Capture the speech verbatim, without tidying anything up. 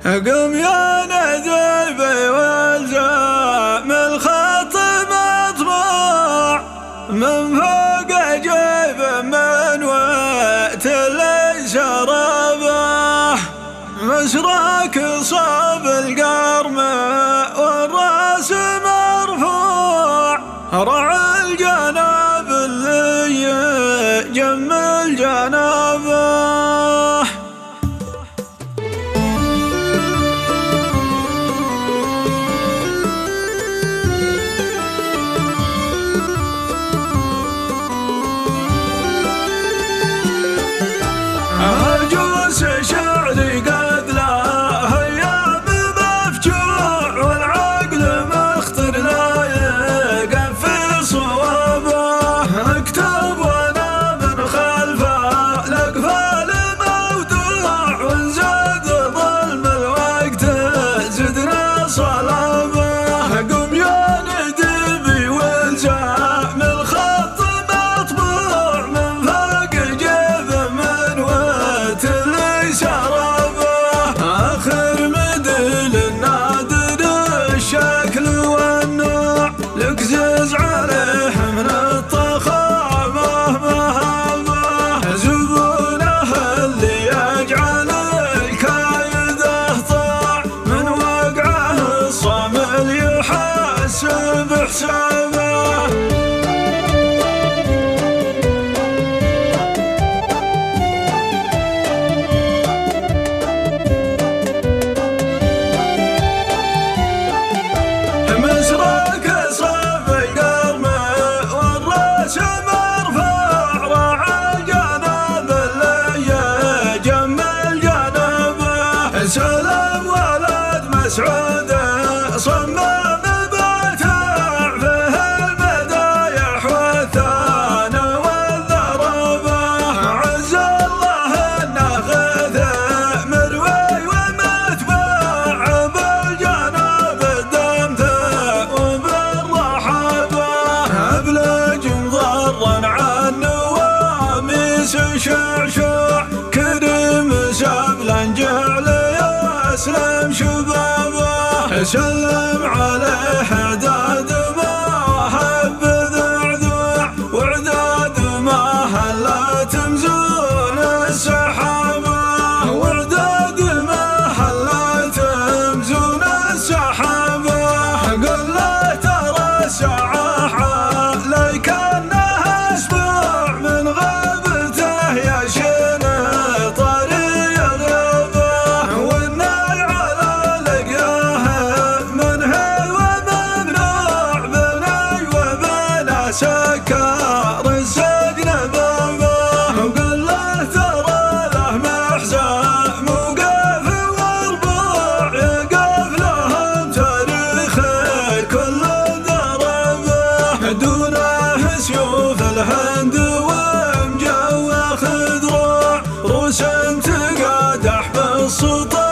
قم يا ندبي والزام الخط مطبوع من فوق جيب من وقت ليس رباه مسراك صاب القرم والراس مرفوع رعى الجناب اللي جمل جنابه عجوز شعري قد لا هيام مفجوع والعقل مخطر لا يقف صوابه اكتب وانا من خلفه الاقفال موضوع وانزاد ظلم الوقت زدنا صلابه قم يا ندبي والزام الخط مطبوع من فوق جيب من وقت آخر مدل النادر الشكل والنوع لقزز عليه من الطخامة مهمة زبونه اللي يجعل الكايد طاع من وقعه الصامل يحسب حسابه مسراك صاب القرم والراس مرفوع راعى الجناب اللي جمل جنابه سلام ولد مسعود صمم بتاع فيه المدايح والثانى والضربه عز الله انه غث مروي ومتباع بالجناب الدم أبلج مضرا عن نواميس شعشوع كريم سبلا جعل يسلم شبابه سلم عليه عداد ما حب ذعذوع وعداد ما هلا تمزون السحابه وعداد ما هلا تمزون السحابه قل له ترى الساعه لك انها اسبوع من غيبته يا شين طري غيبه والنار على لقياه منهي وممنوع بني وبلا سكر السجن بابه وقل له ترى له محزام وقف وربوع يقف لهم تاريخ كل دونه سيوف الهند ومجوخ ذروع روس تقادح بالسطح